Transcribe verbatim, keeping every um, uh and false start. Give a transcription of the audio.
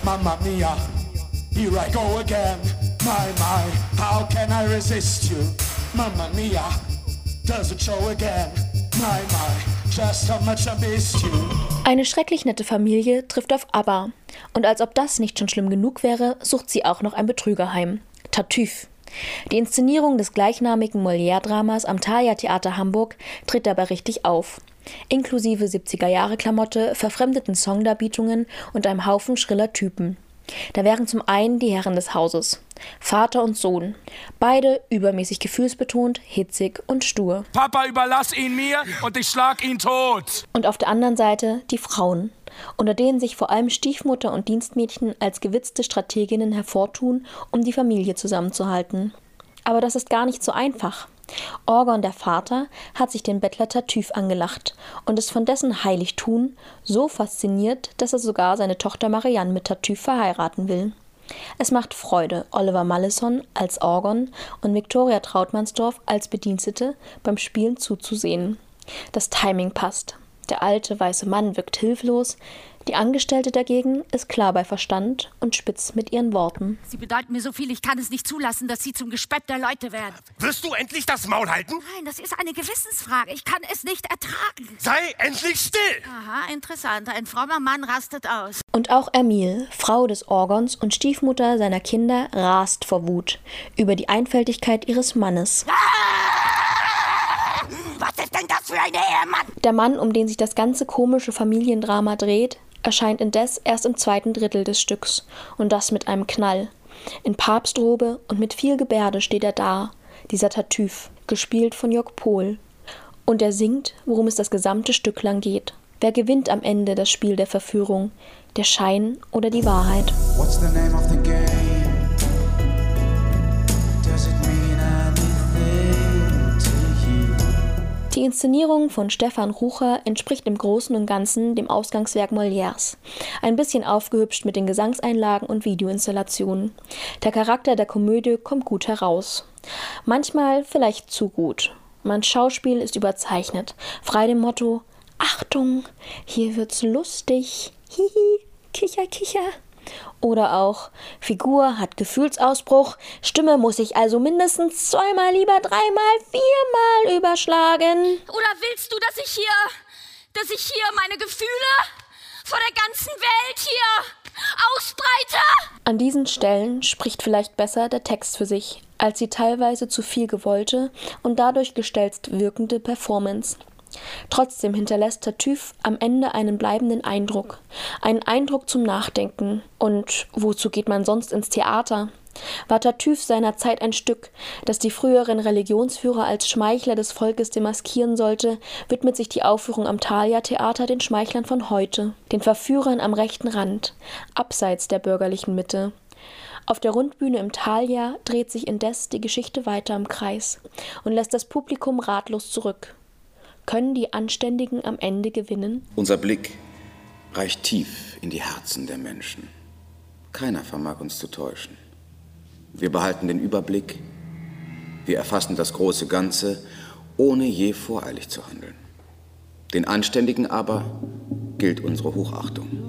Mamma mia, here I go again. My, my, how can I resist you? Mamma mia, does it show again? My, my, just how much I missed you. Eine schrecklich nette Familie trifft auf ABBA. Und als ob das nicht schon schlimm genug wäre, sucht sie auch noch ein Betrügerheim. Tartuffe. Die Inszenierung des gleichnamigen Molière-Dramas am Thalia Theater Hamburg tritt dabei richtig auf. Inklusive siebziger-Jahre-Klamotte, verfremdeten Songdarbietungen und einem Haufen schriller Typen. Da wären zum einen die Herren des Hauses, Vater und Sohn, beide übermäßig gefühlsbetont, hitzig und stur. Papa, überlass ihn mir und ich schlag ihn tot. Und auf der anderen Seite die Frauen, unter denen sich vor allem Stiefmutter und Dienstmädchen als gewitzte Strateginnen hervortun, um die Familie zusammenzuhalten. Aber das ist gar nicht so einfach. Orgon, der Vater, hat sich den Bettler Tartuffe angelacht und ist von dessen Heiligtun so fasziniert, dass er sogar seine Tochter Marianne mit Tartuffe verheiraten will. Es macht Freude, Oliver Malleson als Orgon und Viktoria Trautmannsdorf als Bedienstete beim Spielen zuzusehen. Das Timing passt. Der alte, weiße Mann wirkt hilflos, die Angestellte dagegen ist klar bei Verstand und spitz mit ihren Worten. Sie bedeuten mir so viel, ich kann es nicht zulassen, dass Sie zum Gespött der Leute werden. Wirst du endlich das Maul halten? Nein, das ist eine Gewissensfrage. Ich kann es nicht ertragen. Sei endlich still! Aha, interessant. Ein frommer Mann rastet aus. Und auch Emile, Frau des Orgons und Stiefmutter seiner Kinder, rast vor Wut über die Einfältigkeit ihres Mannes. Was ist denn das für ein Ehemann? Der Mann, um den sich das ganze komische Familiendrama dreht, erscheint indes erst im zweiten Drittel des Stücks, und das mit einem Knall. In Papstrobe und mit viel Gebärde steht er da, dieser Tartuffe, gespielt von Jörg Pohl. Und er singt, worum es das gesamte Stück lang geht. Wer gewinnt am Ende das Spiel der Verführung, der Schein oder die Wahrheit? What's the name of the game? Does it mean anything to you? Die Inszenierung von Stefan Rucher entspricht im Großen und Ganzen dem Ausgangswerk Molières. Ein bisschen aufgehübscht mit den Gesangseinlagen und Videoinstallationen. Der Charakter der Komödie kommt gut heraus. Manchmal vielleicht zu gut. Mein Schauspiel ist überzeichnet, frei dem Motto: Achtung, hier wird's lustig, hihi, kicher, kicher. Oder auch: Figur hat Gefühlsausbruch, Stimme muss sich also mindestens zweimal, lieber dreimal, viermal überschlagen. Oder willst du, dass ich hier, dass ich hier meine Gefühle vor der ganzen Welt hier ausbreite? An diesen Stellen spricht vielleicht besser der Text für sich, als die teilweise zu viel gewollte und dadurch gestelzt wirkende Performance. Trotzdem hinterlässt Tartuffe am Ende einen bleibenden Eindruck. Einen Eindruck zum Nachdenken. Und wozu geht man sonst ins Theater? War Tartuffe seiner Zeit ein Stück, das die früheren Religionsführer als Schmeichler des Volkes demaskieren sollte, widmet sich die Aufführung am Thalia Theater den Schmeichlern von heute, den Verführern am rechten Rand, abseits der bürgerlichen Mitte. Auf der Rundbühne im Thalia dreht sich indes die Geschichte weiter im Kreis und lässt das Publikum ratlos zurück. Können die Anständigen am Ende gewinnen? Unser Blick reicht tief in die Herzen der Menschen. Keiner vermag uns zu täuschen. Wir behalten den Überblick, wir erfassen das große Ganze, ohne je voreilig zu handeln. Den Anständigen aber gilt unsere Hochachtung.